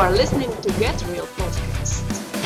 are listening to Get Real Podcast.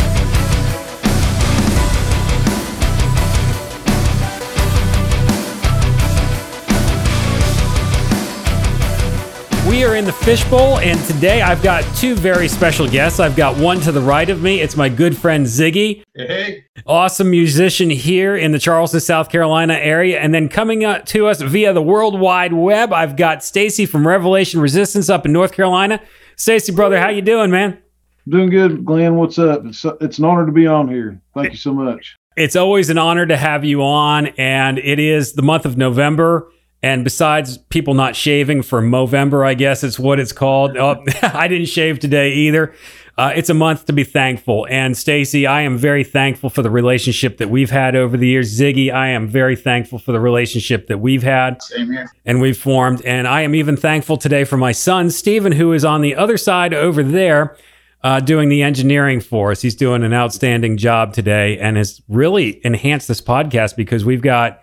We are in the fishbowl, and today I've got two very special guests. I've got one to the right of me. It's my good friend Ziggy. Hey. Awesome musician here in the Charleston, South Carolina area. And then coming up to us via the World Wide Web, I've got Stacy from Revelation Resistance up in North Carolina. Stacy, brother, how you doing, man? Doing good, Glenn. What's up? It's an honor to be on here. Thank you so much. It's always an honor to have you on, and it is the month of November. And besides people not shaving for Movember, I guess it's what it's called. Oh, I didn't shave today either. It's a month to be thankful. And Stacy, I am very thankful for the relationship that we've had over the years. Ziggy, I am very thankful for the relationship that we've had. Same here. And we've formed. And I am even thankful today for my son, Stephen, who is on the other side over there doing the engineering for us. He's doing an outstanding job today and has really enhanced this podcast because we've got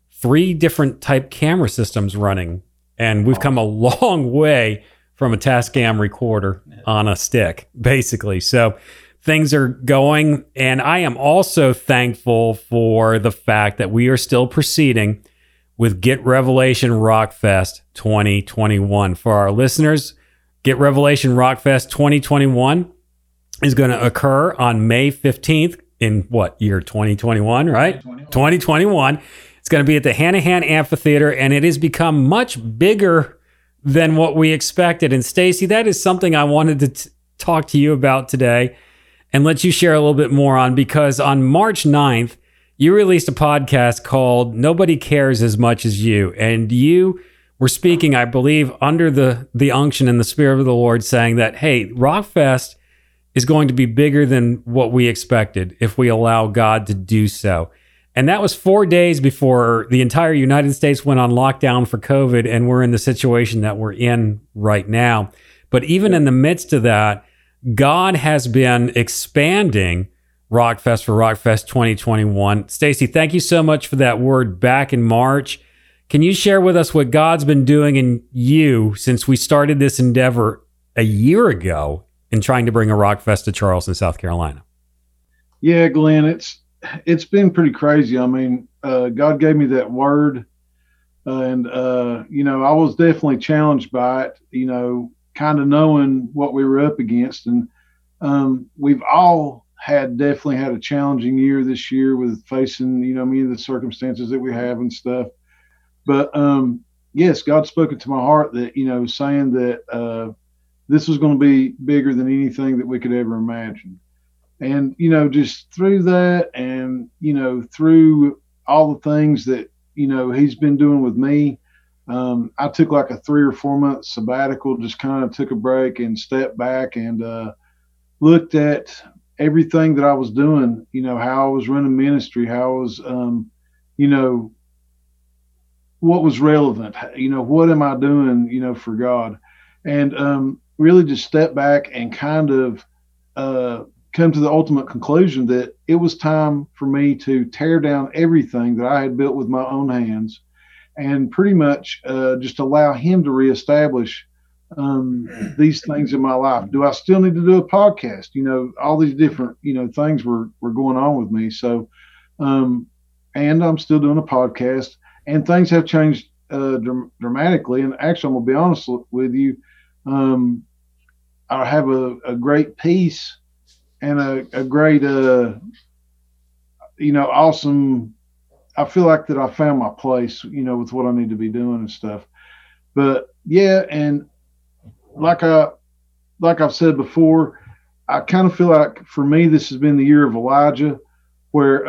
3 different type camera systems running, and we've come a long way from a Tascam recorder on a stick, basically. So things are going, and I am also thankful for the fact that we are still proceeding with Get Revelation Rockfest 2021. For our listeners, Get Revelation Rockfest 2021 is going to occur on May 15th in what year? 2021, right? 2021. It's going to be at the Hanahan Amphitheater, and it has become much bigger than what we expected. And Stacy, that is something I wanted to talk to you about today and let you share a little bit more on, because on March 9th, you released a podcast called Nobody Cares As Much As You. And you were speaking, I believe, under the unction and the Spirit of the Lord, saying that, hey, Rockfest is going to be bigger than what we expected if we allow God to do so. And that was 4 days before the entire United States went on lockdown for COVID, and we're in the situation that we're in right now. But even in the midst of that, God has been expanding Rockfest for Rockfest 2021. Stacy, thank you so much for that word back in March. Can you share with us what God's been doing in you since we started this endeavor a year ago in trying to bring a Rockfest to Charleston, South Carolina? Yeah, Glenn, it's been pretty crazy. I mean, God gave me that word, and I was definitely challenged by it, kind of knowing what we were up against. And we've all definitely had a challenging year this year with facing, many of the circumstances that we have and stuff. But yes, God spoke it to my heart that, saying that this was going to be bigger than anything that we could ever imagine. And, just through that and, through all the things that, he's been doing with me, I took like a 3 or 4 month sabbatical, just kind of took a break and stepped back and looked at everything that I was doing, how I was running ministry, how I was, what was relevant, what am I doing, for God? And really just step back and kind of come to the ultimate conclusion that it was time for me to tear down everything that I had built with my own hands and pretty much just allow him to reestablish these things in my life. Do I still need to do a podcast? All these different, things were going on with me. So, and I'm still doing a podcast, and things have changed dramatically. And actually, I'm going to be honest with you. I have a great peace and a great, awesome. I feel like that I found my place, with what I need to be doing and stuff. But yeah, and like I've said before, I kind of feel like for me this has been the year of Elijah, where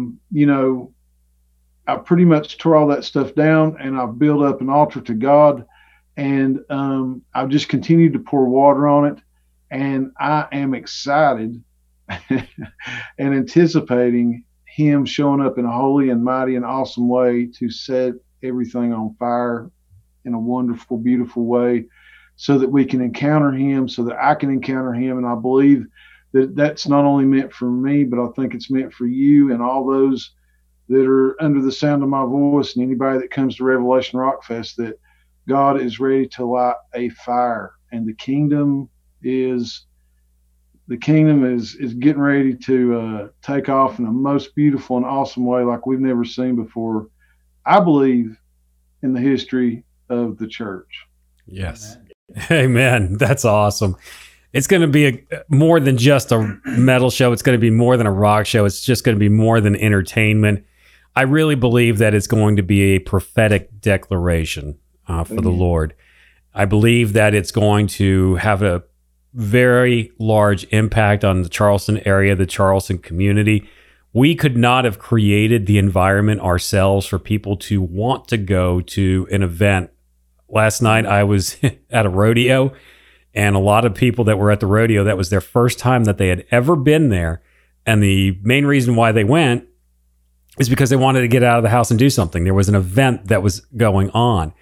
I pretty much tore all that stuff down and I've built up an altar to God, and I've just continued to pour water on it, and I am excited and anticipating him showing up in a holy and mighty and awesome way to set everything on fire in a wonderful, beautiful way, so that we can encounter him, so that I can encounter him. And I believe that that's not only meant for me, but I think it's meant for you and all those that are under the sound of my voice, and anybody that comes to Revelation Rockfest, that God is ready to light a fire, and the kingdom is the kingdom is getting ready to take off in a most beautiful and awesome way like we've never seen before, I believe, in the history of the church. Yes. Amen. That's awesome. It's going to be more than just a metal show. It's going to be more than a rock show. It's just going to be more than entertainment. I really believe that it's going to be a prophetic declaration for the Lord. I believe that it's going to have a very large impact on the Charleston area, the Charleston community. We could not have created the environment ourselves for people to want to go to an event. Last night I was at a rodeo, and a lot of people that were at the rodeo, that was their first time that they had ever been there. And the main reason why they went is because they wanted to get out of the house and do something. There was an event that was going on.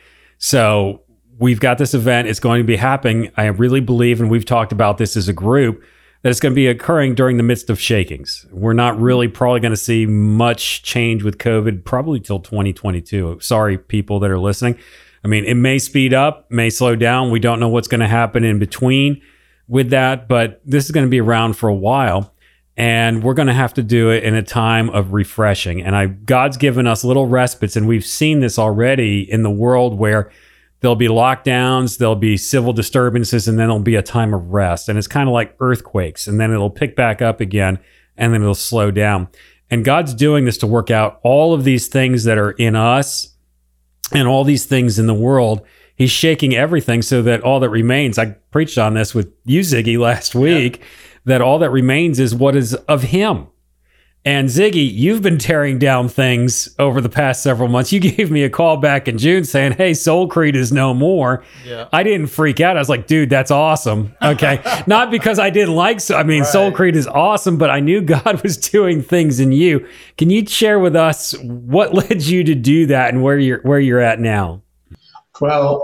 So we've got this event. It's going to be happening. I really believe, and we've talked about this as a group, that it's going to be occurring during the midst of shakings. We're not really probably going to see much change with COVID probably till 2022. Sorry, people that are listening. I mean, it may speed up, may slow down. We don't know what's going to happen in between with that, but this is going to be around for a while, and we're going to have to do it in a time of refreshing. And God's given us little respites, and we've seen this already in the world where there'll be lockdowns, there'll be civil disturbances, and then there'll be a time of rest. And it's kind of like earthquakes, and then it'll pick back up again, and then it'll slow down. And God's doing this to work out all of these things that are in us and all these things in the world. He's shaking everything so that all that remains, I preached on this with you, Ziggy, last week, that all that remains is what is of him. And Ziggy, you've been tearing down things over the past several months. You gave me a call back in June saying, hey, Soul Creed is no more. Yeah. I didn't freak out. I was like, dude, that's awesome. Okay. Not because I didn't like, right. Soul Creed is awesome, but I knew God was doing things in you. Can you share with us what led you to do that and where you're at now? Well,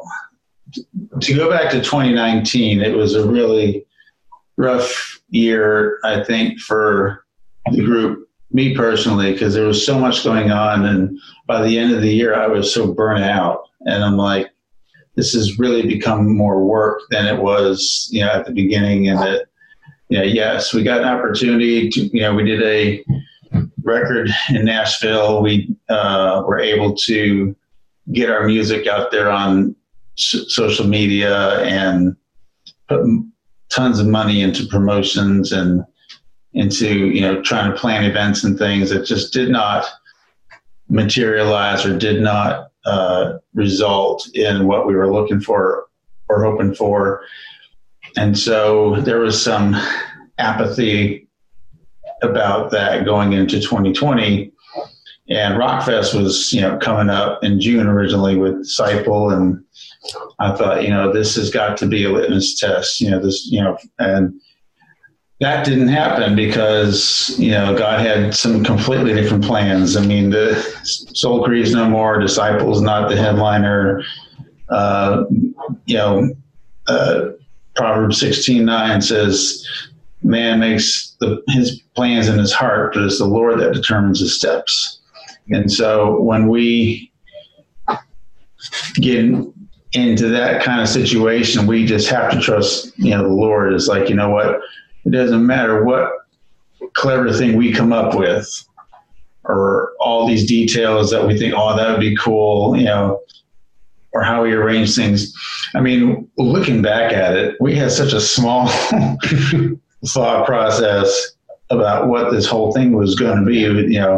to go back to 2019, it was a really rough year, I think, for the group. Me personally, because there was so much going on, and by the end of the year, I was so burnt out, and I'm like, this has really become more work than it was, at the beginning. And that, yes, we got an opportunity to, we did a record in Nashville. We were able to get our music out there on social media and put tons of money into promotions and into, trying to plan events and things that just did not materialize or did not result in what we were looking for or hoping for. And so there was some apathy about that going into 2020. And Rockfest was, coming up in June originally with Disciple. And I thought, this has got to be a litmus test, and that didn't happen because, God had some completely different plans. I mean, the Soul Creed is no more, Disciples not the headliner. Proverbs 16:9 says, man makes his plans in his heart, but it's the Lord that determines his steps. And so when we get into that kind of situation, we just have to trust, the Lord is like, what? It doesn't matter what clever thing we come up with or all these details that we think, oh, that would be cool, or how we arrange things. I mean, looking back at it, we had such a small thought process about what this whole thing was going to be,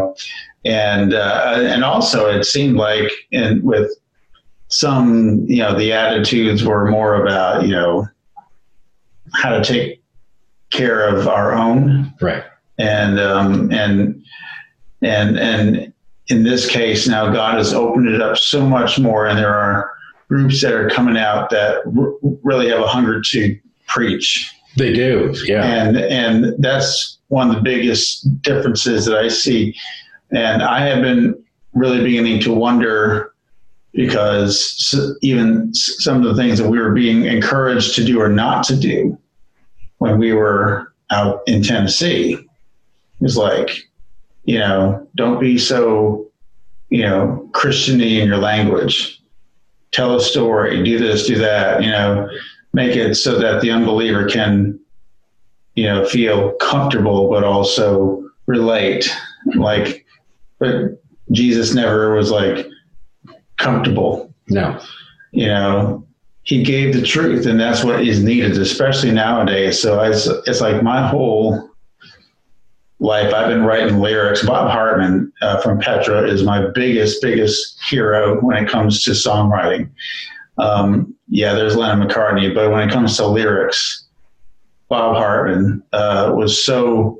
and also it seemed like with some, the attitudes were more about, how to take care of our own, right? And in this case, now God has opened it up so much more, and there are groups that are coming out that really have a hunger to preach. They do, yeah. And that's one of the biggest differences that I see. And I have been really beginning to wonder, because even some of the things that we were being encouraged to do or not to do when we were out in Tennessee, was like, don't be so, Christian-y in your language. Tell a story, do this, do that, make it so that the unbeliever can feel comfortable, but also relate. But Jesus never was like comfortable. No. He gave the truth, and that's what is needed, especially nowadays. So it's like my whole life, I've been writing lyrics. Bob Hartman from Petra is my biggest hero when it comes to songwriting. There's Lennon McCartney, but when it comes to lyrics, Bob Hartman was so,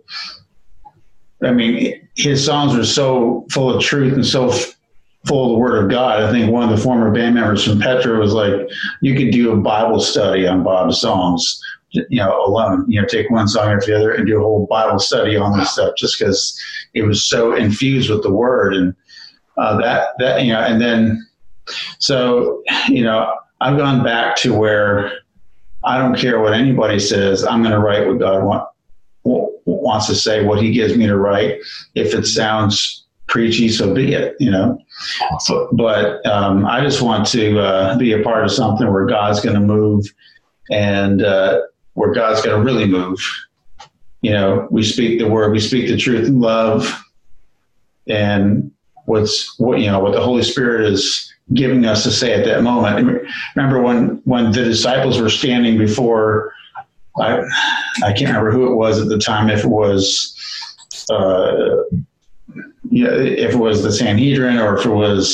his songs were so full of truth and so full of the Word of God. I think one of the former band members from Petra was like, you could do a Bible study on Bob's songs, alone, take one song after the other and do a whole Bible study on this stuff, just because it was so infused with the Word. And and then, so, I've gone back to where I don't care what anybody says. I'm going to write what God wants to say, what He gives me to write. If it sounds preachy, so be it, But I just want to be a part of something where God's going to move, and where God's going to really move. We speak the Word, we speak the truth in love, and what the Holy Spirit is giving us to say at that moment. Remember when the disciples were standing before, I can't remember who it was at the time, if it was the Sanhedrin, or if it was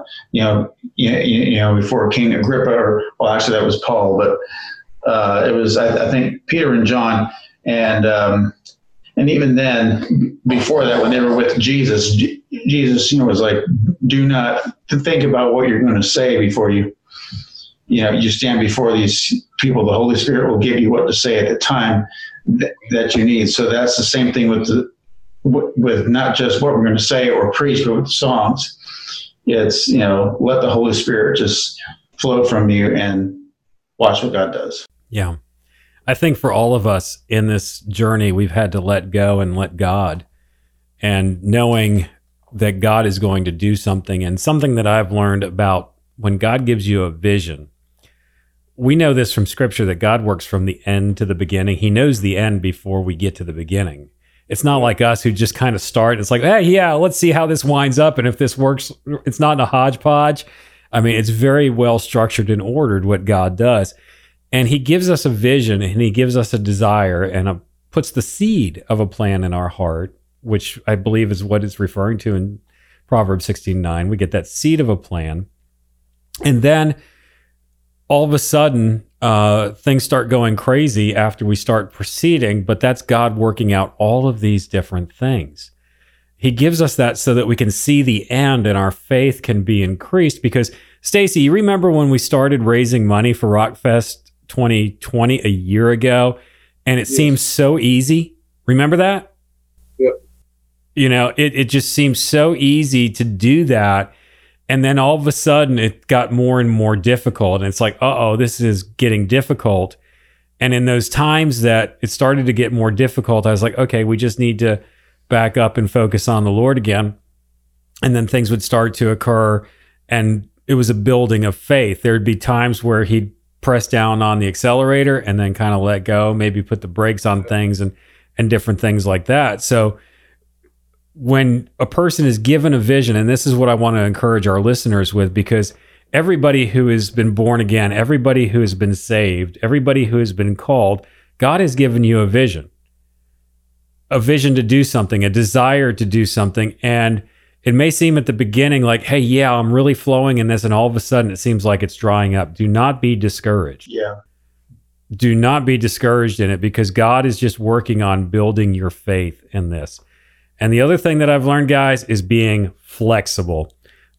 before King Agrippa, actually that was Paul, but it was I think Peter and John, and even then, before that, when they were with Jesus, Jesus was like, do not think about what you're going to say before you stand before these people. The Holy Spirit will give you what to say at the time that you need. So that's the same thing with not just what we're going to say or preach, but with the songs. It's, let the Holy Spirit just flow from you and watch what God does. Yeah. I think for all of us in this journey, we've had to let go and let God, and knowing that God is going to do something. And something that I've learned about when God gives you a vision, we know this from Scripture, that God works from the end to the beginning. He knows the end before we get to the beginning. It's not like us who just kind of start. It's like, hey, yeah, let's see how this winds up. And if this works, it's not in a hodgepodge. It's very well structured and ordered what God does. And He gives us a vision, and He gives us a desire, and puts the seed of a plan in our heart, which I believe is what it's referring to in Proverbs 16:9. We get that seed of a plan. And then all of a sudden, things start going crazy after we start proceeding, but that's God working out all of these different things. He gives us that so that we can see the end and our faith can be increased. Because, Stacy, you remember when we started raising money for Rockfest 2020 a year ago, and it seemed so easy? Remember that? Yep. It just seems so easy to do that. And then all of a sudden it got more and more difficult. And it's like, this is getting difficult. And in those times that it started to get more difficult, I was like, okay, we just need to back up and focus on the Lord again. And then things would start to occur. And it was a building of faith. There'd be times where He'd press down on the accelerator and then kind of let go, maybe put the brakes on things and different things like that. So when a person is given a vision, and this is what I want to encourage our listeners with, because everybody who has been born again, everybody who has been saved, everybody who has been called, God has given you a vision to do something, a desire to do something. And it may seem at the beginning like, hey, yeah, I'm really flowing in this, and all of a sudden it seems like it's drying up. Do not be discouraged. Yeah. Do not be discouraged in it, because God is just working on building your faith in this. And the other thing that I've learned, guys, is being flexible.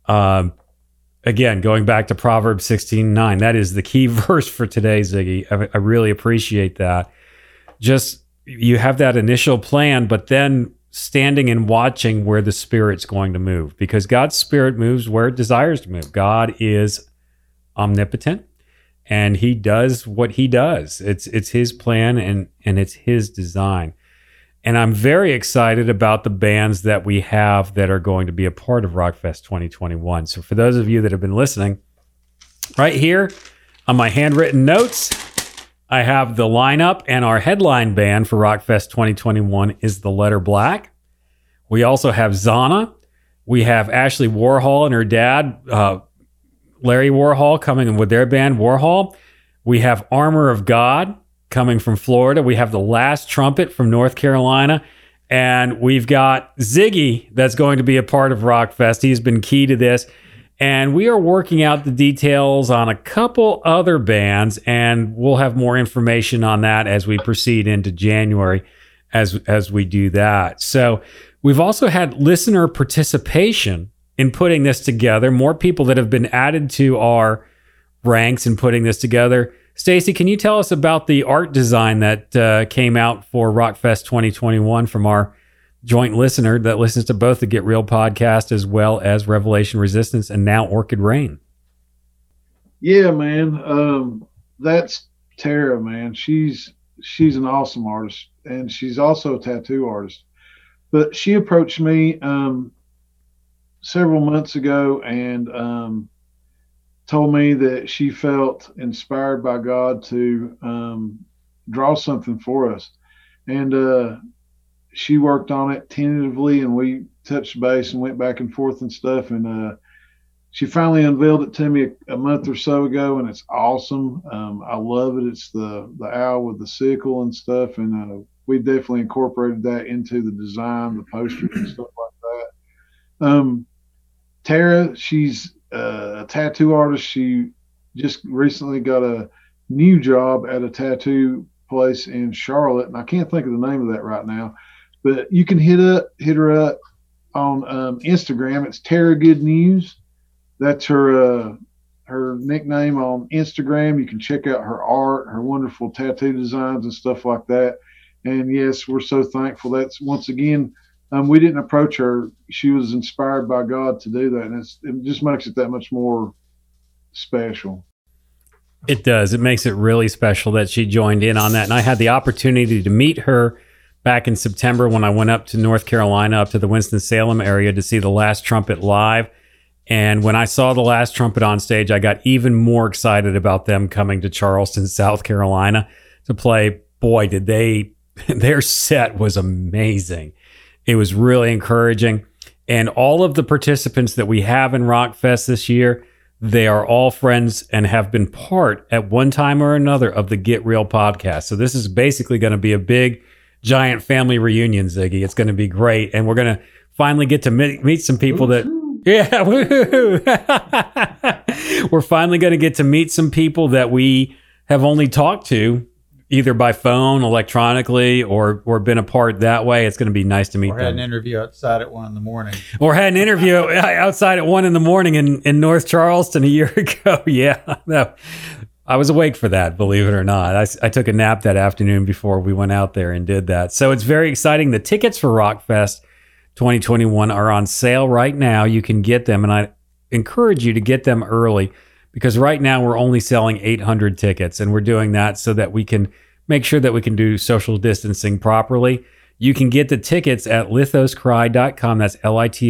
Again, going back to Proverbs 16:9, that is the key verse for today, Ziggy. I really appreciate that. Just, you have that initial plan, but then standing and watching where the Spirit's going to move, because God's Spirit moves where it desires to move. God is omnipotent, and He does what He does. It's His plan, and it's His design. And I'm very excited about the bands that we have that are going to be a part of Rockfest 2021. So for those of you that have been listening, right here on my handwritten notes, I have the lineup, and our headline band for Rockfest 2021 is The Letter Black. We also have Zana. We have Ashley Warhol and her dad, Larry Warhol, coming with their band, Warhol. We have Armor of God coming from Florida. We have The Last Trumpet from North Carolina. And we've got Ziggy that's going to be a part of Rockfest. He's been key to this. And we are working out the details on a couple other bands, and we'll have more information on that as we proceed into January as we do that. So we've also had listener participation in putting this together, more people that have been added to our ranks in putting this together. Stacy, can you tell us about the art design that came out for Rockfest 2021 from our joint listener that listens to both the Get Real podcast as well as Revelation Resistance and now Orchid Rain? Yeah, man. That's Tara, man. She's an awesome artist, and she's also a tattoo artist. But she approached me several months ago and told me that she felt inspired by God to draw something for us. And she worked on it tentatively, and we touched base and went back and forth and stuff. And she finally unveiled it to me a month or so ago, and it's awesome. I love it. It's the owl with the sickle and stuff. And we definitely incorporated that into the design, the posters and stuff like that. Tara, she's a tattoo artist. She just recently got a new job at a tattoo place in Charlotte, and I can't think of the name of that right now. But you can hit her up on Instagram. It's Tara Good News. That's her nickname on Instagram. You can check out her art, her wonderful tattoo designs and stuff like that. And yes, we're so thankful. That's once again, we didn't approach her. She was inspired by God to do that, and it just makes it that much more special. It does. It makes it really special that she joined in on that. And I had the opportunity to meet her back in September when I went up to North Carolina, up to the Winston-Salem area to see The Last Trumpet live. And when I saw The Last Trumpet on stage, I got even more excited about them coming to Charleston, South Carolina to play. Boy, did their set was amazing. It was really encouraging. And all of the participants that we have in Rockfest this year, they are all friends and have been part at one time or another of the Get Real podcast. So this is basically going to be a big, giant family reunion, Ziggy. It's going to be great. And we're going to finally get to meet some people that, yeah, woo-hoo. We're finally going to get to meet some people that we have only talked to either by phone, electronically, or been apart that way. It's going to be nice to meet them. Or had an interview outside at 1 a.m. Or had an interview outside at 1 a.m. in North Charleston a year ago. Yeah, no, I was awake for that, believe it or not. I took a nap that afternoon before we went out there and did that. So it's very exciting. The tickets for Rockfest 2021 are on sale right now. You can get them, and I encourage you to get them early, because right now we're only selling 800 tickets, and we're doing that so that we can make sure that we can do social distancing properly. You can get the tickets at lithoscry.com. That's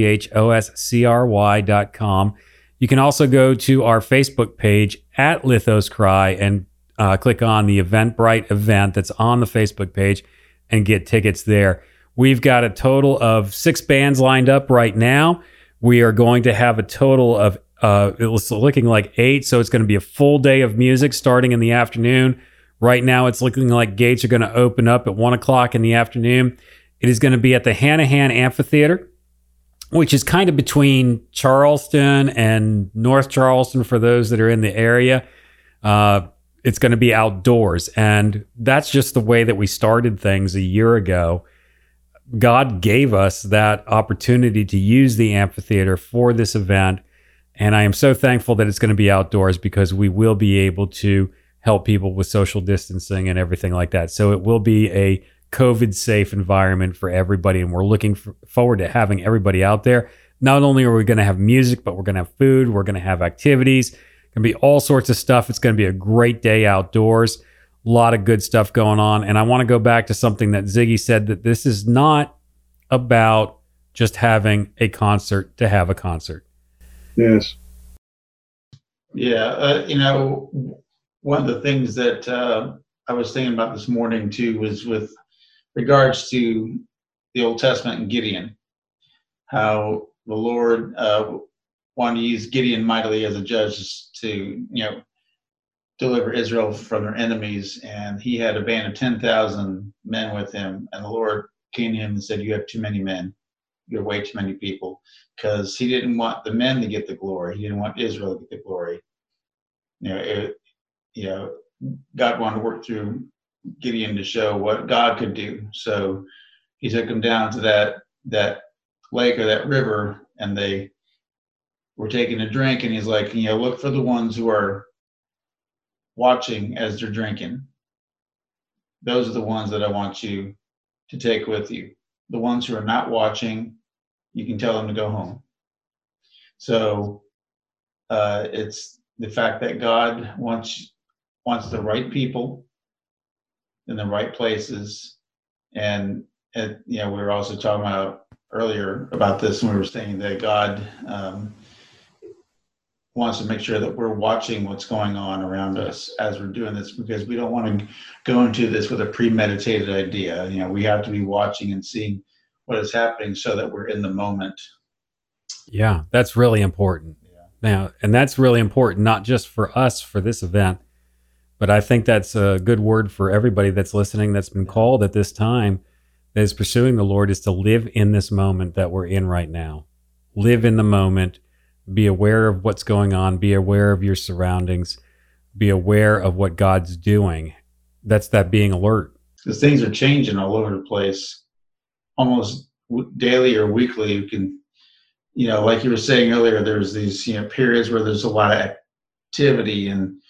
LITHOSCRY.com. You can also go to our Facebook page at Lithoscry and click on the Eventbrite event that's on the Facebook page and get tickets there. We've got a total of 6 bands lined up right now. We are going to have a total of it was looking like 8, so it's going to be a full day of music starting in the afternoon. Right now, it's looking like gates are going to open up at 1 o'clock in the afternoon. It is going to be at the Hanahan Amphitheater, which is kind of between Charleston and North Charleston for those that are in the area. It's going to be outdoors, and that's just the way that we started things a year ago. God gave us that opportunity to use the amphitheater for this event. And I am so thankful that it's going to be outdoors, because we will be able to help people with social distancing and everything like that. So it will be a COVID-safe environment for everybody. And we're looking forward to having everybody out there. Not only are we going to have music, but we're going to have food. We're going to have activities. Going to be all sorts of stuff. It's going to be a great day outdoors. A lot of good stuff going on. And I want to go back to something that Ziggy said, that this is not about just having a concert to have a concert. Yes. Yeah. One of the things that I was thinking about this morning too was with regards to the Old Testament and Gideon, how the Lord wanted to use Gideon mightily as a judge to, deliver Israel from their enemies. And he had a band of 10,000 men with him. And the Lord came to him and said, "You have too many men. You have way too many people." Because he didn't want the men to get the glory. He didn't want Israel to get the glory. God wanted to work through Gideon to show what God could do. So he took him down to that lake or that river, and they were taking a drink. And he's like, look for the ones who are watching as they're drinking. Those are the ones that I want you to take with you. The ones who are not watching, you can tell them to go home. So it's the fact that God wants the right people in the right places. And we were also talking about earlier about this when we were saying that God wants to make sure that we're watching what's going on around us as we're doing this, because we don't want to go into this with a premeditated idea. We have to be watching and seeing what is happening so that we're in the moment. Yeah, that's really important. Now, and that's really important, not just for us for this event, but I think that's a good word for everybody that's listening, that's been called at this time, that is pursuing the Lord, is to live in this moment that we're in right now. Live in the moment. Be aware of what's going on. Be aware of your surroundings. Be aware of what God's doing. That's that being alert. Because things are changing all over the place, almost daily or weekly. You can, like you were saying earlier, there's these periods where there's a lot of activity, and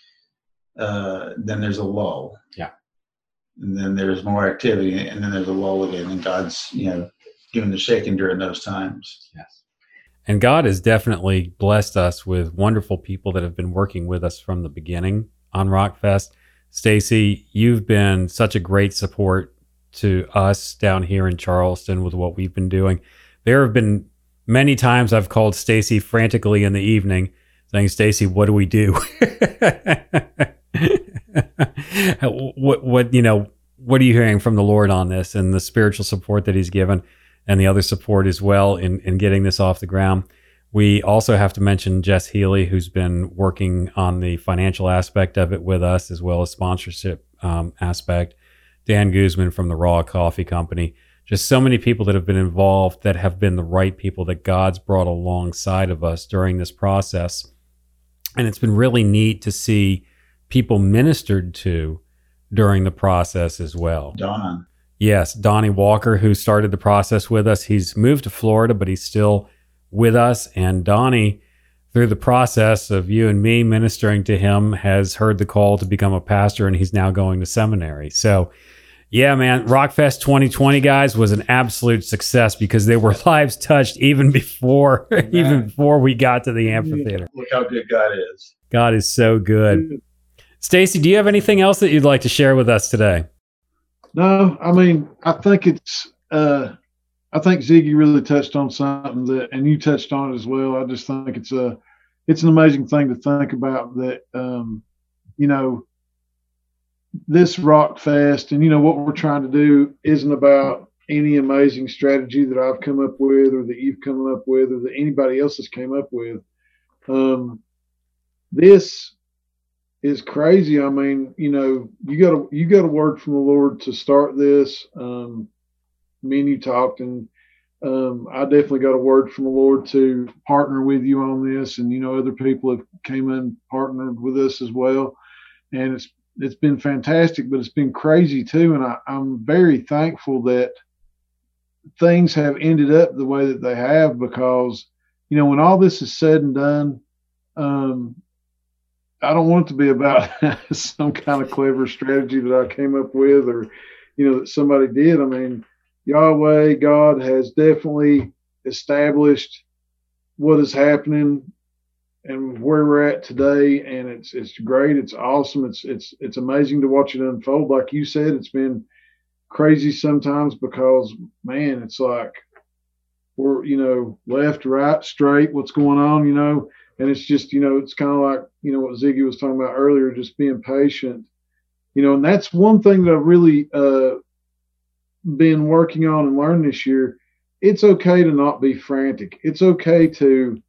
then there's a lull. Yeah. And then there's more activity, and then there's a lull again. And God's doing the shaking during those times. Yes. And God has definitely blessed us with wonderful people that have been working with us from the beginning on Rockfest. Stacy, you've been such a great support to us down here in Charleston with what we've been doing. There have been many times I've called Stacy frantically in the evening saying, "Stacy, what do we do?" What are you hearing from the Lord on this, and the spiritual support that he's given, and the other support as well in getting this off the ground. We also have to mention Jess Healy, who's been working on the financial aspect of it with us, as well as sponsorship aspect. Dan Guzman from the Raw Coffee Company. Just so many people that have been involved that have been the right people that God's brought alongside of us during this process. And it's been really neat to see people ministered to during the process as well. Donna. Yes, Donnie Walker, who started the process with us. He's moved to Florida, but he's still with us. And Donnie, through the process of you and me ministering to him, has heard the call to become a pastor, and he's now going to seminary. So, yeah, man, Rockfest 2020, guys, was an absolute success because there were lives touched even before we got to the amphitheater. Look how good God is. God is so good. Stacy, do you have anything else that you'd like to share with us today? No, I mean, I think I think Ziggy really touched on something and you touched on it as well. I just think it's an amazing thing to think about that, this Rock Fest and, what we're trying to do isn't about any amazing strategy that I've come up with or that you've come up with or that anybody else has came up with. This is crazy. I mean, you got a word from the Lord to start this. Me and you talked, and I definitely got a word from the Lord to partner with you on this. And other people have came in partnered with us as well, and it's been fantastic. But it's been crazy too, and I'm very thankful that things have ended up the way that they have, because when all this is said and done, I don't want it to be about some kind of clever strategy that I came up with or, that somebody did. I mean, Yahweh, God has definitely established what is happening and where we're at today. And it's great. It's awesome. It's amazing to watch it unfold. Like you said, it's been crazy sometimes because, man, it's like we're, left, right, straight, what's going on, and it's just, it's kind of like, what Ziggy was talking about earlier, just being patient, And that's one thing that I've really been working on and learned this year. It's okay to not be frantic. It's okay to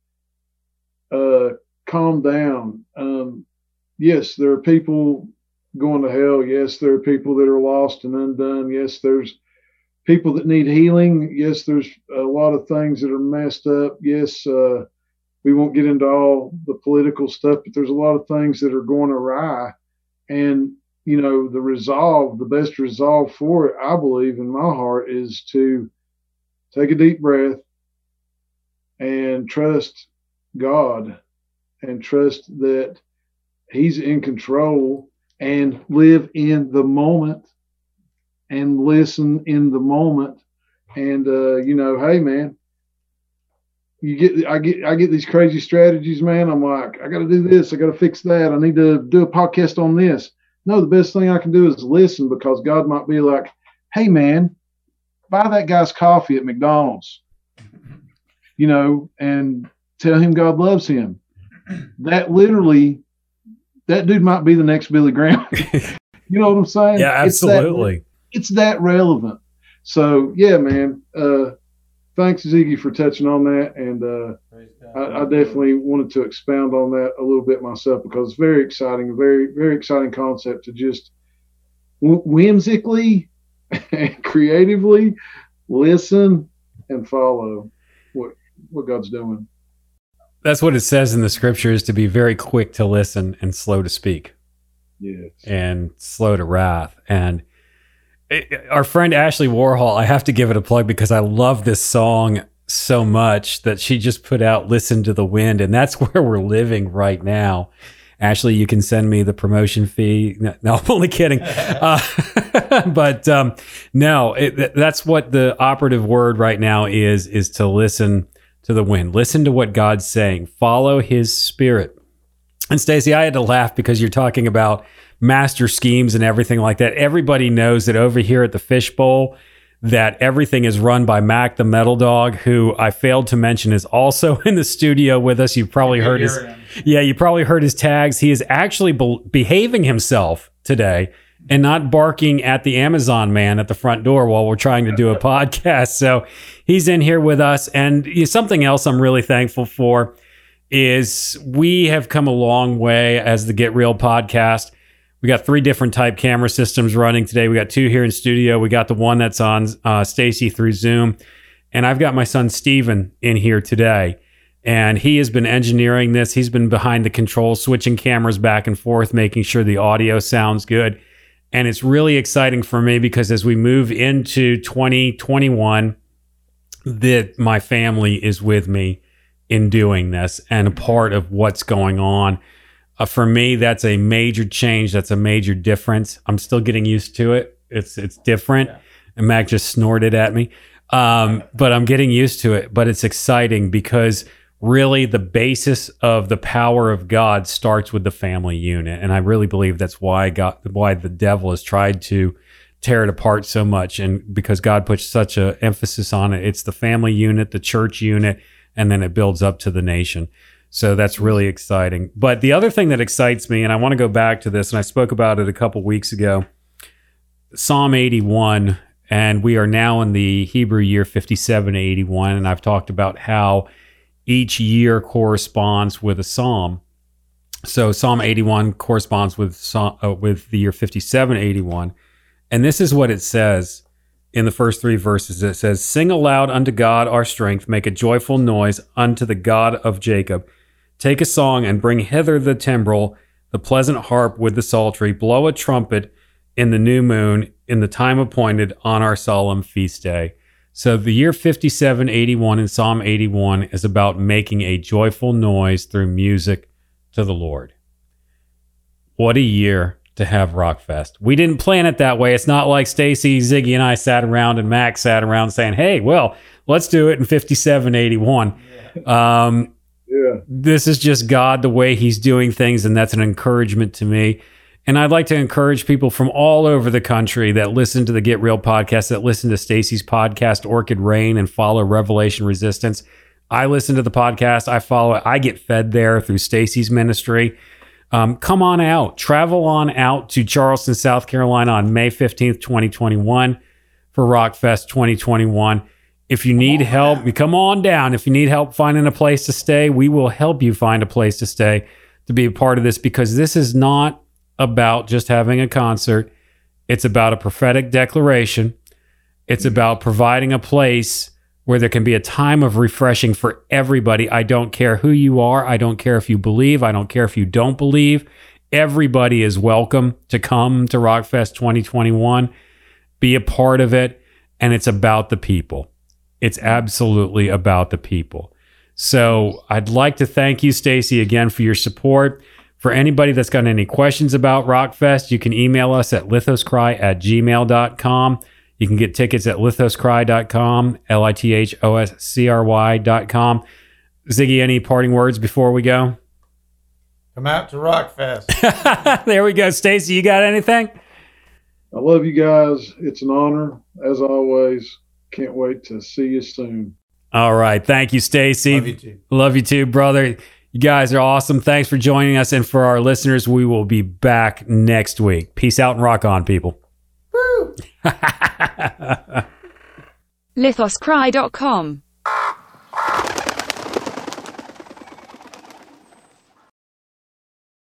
calm down. Yes, there are people going to hell. Yes, there are people that are lost and undone. Yes, there's people that need healing. Yes, there's a lot of things that are messed up. Yes, we won't get into all the political stuff, but there's a lot of things that are going awry. And, the best resolve for it, I believe in my heart, is to take a deep breath and trust God and trust that He's in control, and live in the moment and listen in the moment. And, hey man, I get these crazy strategies, man. I'm like, I got to do this. I got to fix that. I need to do a podcast on this. No, the best thing I can do is listen, because God might be like, hey man, buy that guy's coffee at McDonald's, and tell him God loves him. That dude might be the next Billy Graham. You know what I'm saying? Yeah, absolutely. It's that relevant. So yeah, man. Thanks, Ziggy, for touching on that. And I definitely wanted to expound on that a little bit myself, because it's very exciting, a very, very exciting concept to just whimsically and creatively listen and follow what God's doing. That's what it says in the scriptures, to be very quick to listen and slow to speak. Yes. And slow to wrath. And our friend Ashley Warhol, I have to give it a plug because I love this song so much that she just put out Listen to the Wind, and that's where we're living right now. Ashley, you can send me the promotion fee. No, I'm only kidding. But no, that's what the operative word right now is to listen to the wind. Listen to what God's saying. Follow His Spirit. And Stacey, I had to laugh because you're talking about master schemes and everything like that. Everybody knows that over here at the Fishbowl, that everything is run by Mac the Metal Dog, who I failed to mention is also in the studio with us. You've probably heard you probably heard his tags. He is actually behaving himself today and not barking at the Amazon man at the front door while we're trying to do a podcast. So he's in here with us. And something else I'm really thankful for is we have come a long way as the Get Real podcast. We got 3 different type camera systems running today. We got 2 here in studio. We got the one that's on Stacey through Zoom. And I've got my son Steven in here today. And he has been engineering this. He's been behind the controls, switching cameras back and forth, making sure the audio sounds good. And it's really exciting for me because as we move into 2021, that my family is with me in doing this and a part of what's going on. For me, that's a major change. That's a major difference. I'm still getting used to it. It's different. Yeah. And Mac just snorted at me. But I'm getting used to it. But it's exciting because really the basis of the power of God starts with the family unit. And I really believe that's why the devil has tried to tear it apart so much. And because God puts such an emphasis on it, it's the family unit, the church unit, and then it builds up to the nation. So that's really exciting. But the other thing that excites me, and I want to go back to this, and I spoke about it a couple weeks ago, Psalm 81, and we are now in the Hebrew year 5781, and I've talked about how each year corresponds with a psalm. So Psalm 81 corresponds with the year 5781, and this is what it says in the first 3 verses. It says, "Sing aloud unto God our strength, make a joyful noise unto the God of Jacob. Take a song and bring hither the timbrel, the pleasant harp with the psaltery. Blow a trumpet in the new moon, in the time appointed on our solemn feast day." So the year 5781 in Psalm 81 is about making a joyful noise through music to the Lord. What a year to have Rockfest. We didn't plan it that way. It's not like Stacey, Ziggy, and I sat around and Max sat around saying, hey, well, let's do it in 5781. This is just God, the way He's doing things, and that's an encouragement to me. And I'd like to encourage people from all over the country that listen to the Get Real podcast, that listen to Stacey's podcast, Orchid Rain, and follow Revelation Resistance. I listen to the podcast. I follow it. I get fed there through Stacey's ministry. Come on out. Travel on out to Charleston, South Carolina on May 15th, 2021 for Rockfest 2021. If you need help, you come on down. If you need help finding a place to stay, we will help you find a place to stay to be a part of this, because this is not about just having a concert. It's about a prophetic declaration. It's about providing a place where there can be a time of refreshing for everybody. I don't care who you are. I don't care if you believe. I don't care if you don't believe. Everybody is welcome to come to Rockfest 2021, be a part of it, and it's about the people. It's absolutely about the people. So I'd like to thank you, Stacy, again for your support. For anybody that's got any questions about Rockfest, you can email us at lithoscry@gmail.com. You can get tickets at lithoscry.com, LITHOSCRY.com. Ziggy, any parting words before we go? Come out to Rockfest. There we go. Stacy, you got anything? I love you guys. It's an honor, as always. Can't wait to see you soon. All right. Thank you, Stacy. Love you too. Love you too, brother. You guys are awesome. Thanks for joining us. And for our listeners, we will be back next week. Peace out and rock on, people. Lithoscry.com